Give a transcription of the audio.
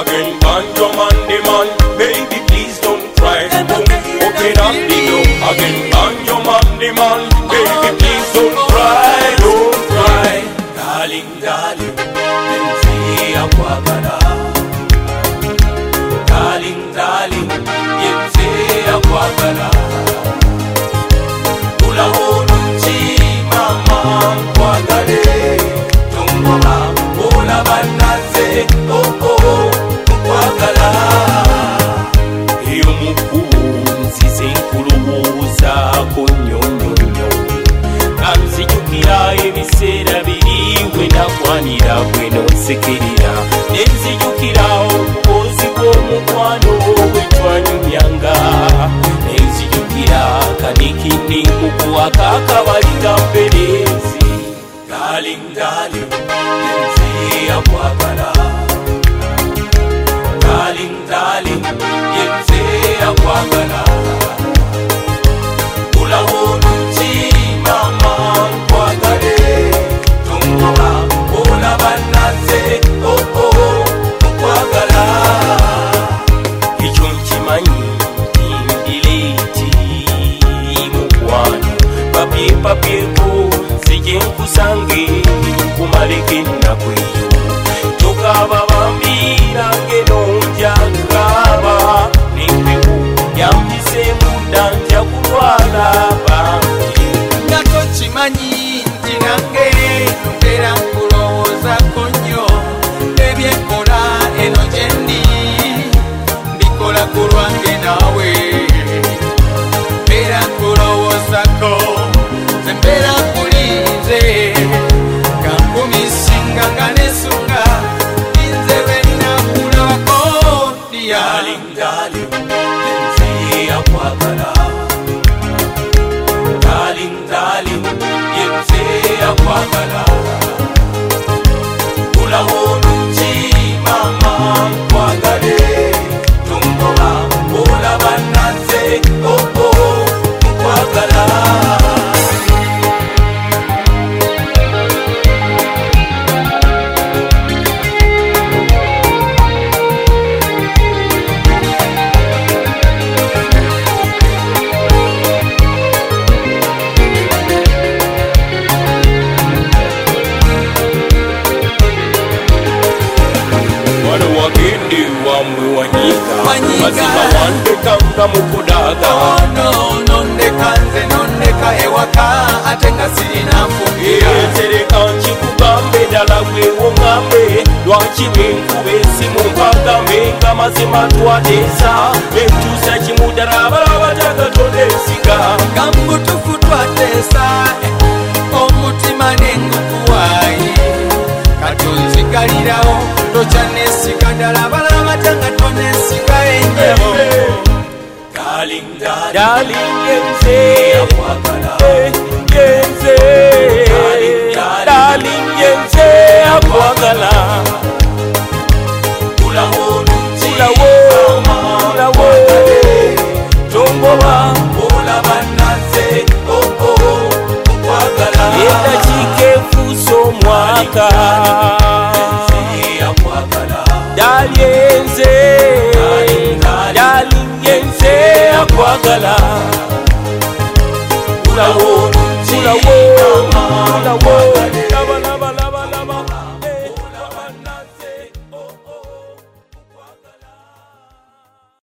again, banjo man, the man. Baby, please don't cry. Open up the door again, banjo man, the man. Baby, please don't cry, don't cry. Darling, darling, them say akwagala. Darling, darling, them say akwagala. Ula honuchi mama kwagale. Tungoma ula banaze oh oh kwagala. Iyo mukunzi senkulubuza kunyonyonyo. Nzijukira ebiseera biriwe nakwanira bwe nonsekerera. Nenzijukira obukozi bw'omukwano bwe twanyumyanga. Nenzijukira kanikini kukuwaka akabalira mperezi. Darling, darling, nze akwagala. Darling, darling, nze akwagala. Ulawo nuchi mama nkwagale. Tungoma olaba naze oh oh nkwagala. Ekyo nkimanyi ndileti mukwano. Papye papye ko sije nkusange kumaleke ennaku eyo. Tokaba bambira ngeno njakaba n'empewo yampise munda nja kulwala bambi. Nga tokimanyi nti nange mbeera nkulowoozako nnyo. Ebyenkola eno gye ndi mbikola ku lwange naawe. Mbeera nkulowoozako nze mbeera nkulinze. Nga nkumisinga nga nesunga nze bwe nnakulabako ndya. Darling, darling, nze akwagala. Darling, darling, nze akwagala. Ulawo nuchi mama nkwagale. Tungoma olaba naze oh oh nkwagala. Wano wagende wamwe wanyika. Mazima wandeka nga mukudaga. Nondeka nze nondeka ewaka ate nga sirina nfumbira. Tereka nkikugambe ddala gwewo ngambe. Lwaki bwenkuba esimu mpagambe nga mazima twateesa. Entuusa kimu ddala abalaba tagatonda ensiga. Nga mbutufu twateesa omutima nengukuwaayi. Katonzigalirawo tokyanesiga ddala abalaba tanga tonesiga enjebo. Darling, darling, yenze akwagala. Yenze darling, yenze akwagala. Ulawo nuchi mama nkwagale. Tungoma olaba naze oh oh nkwagala. Eddakiika efuuse omwaka. Darling, yenze akwagala. Ulawo